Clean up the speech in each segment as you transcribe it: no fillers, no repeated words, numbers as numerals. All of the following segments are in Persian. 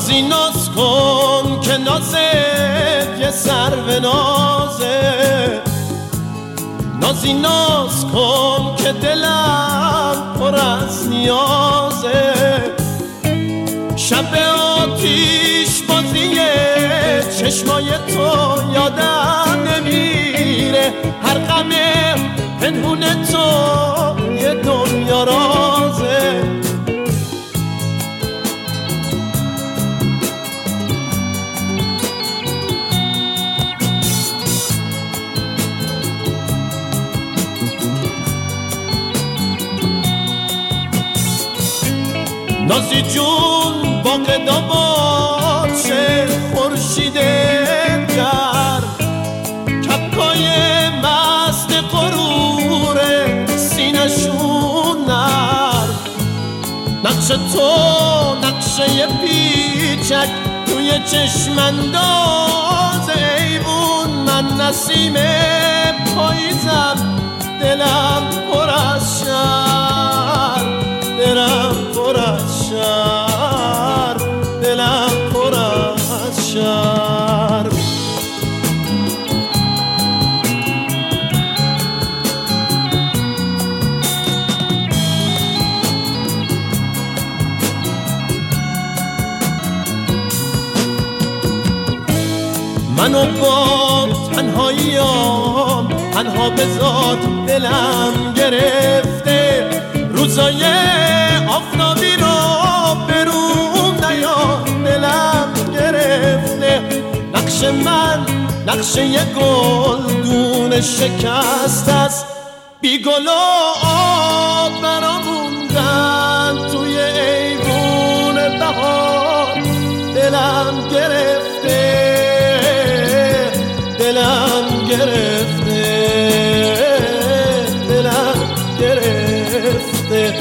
نازی ناز کن که نازت یه سرو نازه، نازی ناز کن که دلم پر از نیازه. شب آتیش بازی چشمای تو یادم نمیره، هر غم پنهون تو یه دنیا رازه. نازی جون باغ داماد شه خورشید گرم، کپکای مست غرور سینشون نرم. نقش تو نقشه پیچک توی چشم انداز ایوون، من نسیم پاییزم دلم پر از شرم، دلم پر از شرم، دلم پر از شرم. منو با تنهاییام تنها بذار، دلم گرفته روزای آفتابی رو برون نیار، دلم گرفته. نقش من نقشه یه گلدون شکست است، بی گل و آب برا موندن توی ایوون بهار. دلم گرفته، دلم گرفته، دلم گرفته.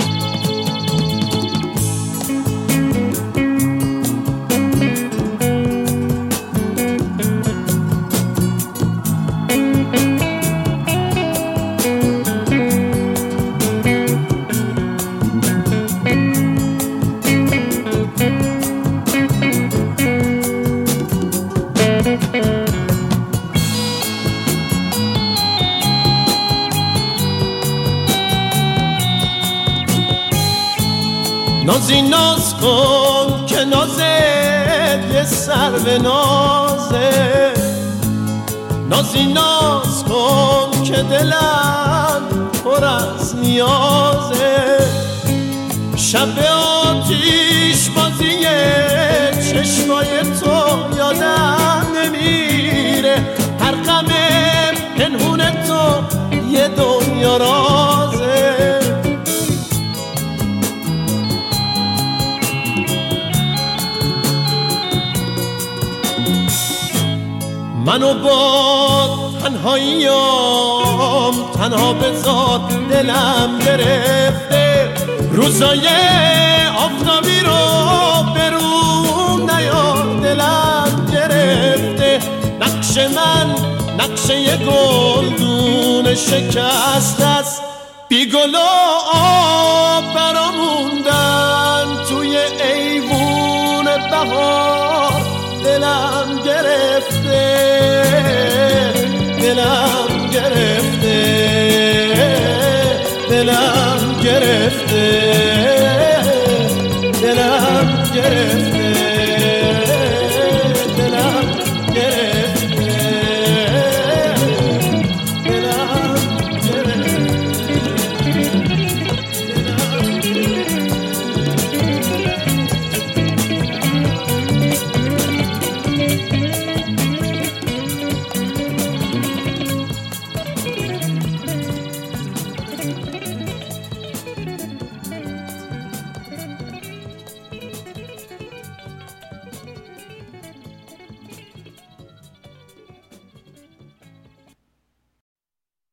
نازی ناز کن که نازت یه سرو نازه، نازی ناز کن که دلم پر از نیازه. شب آتیش بازی چشمای تو یادم نمیره، هر غم پنهون تو یه دنیا رازه. منو با تنهاییام تنها بذار، دلم گرفته روزای آفتابی رو برون نیار، دلم گرفته. نقش من نقشه یه گلدون شکست است، بی گل و آب برا موندن توی ایوون بهار. دلم گرفته،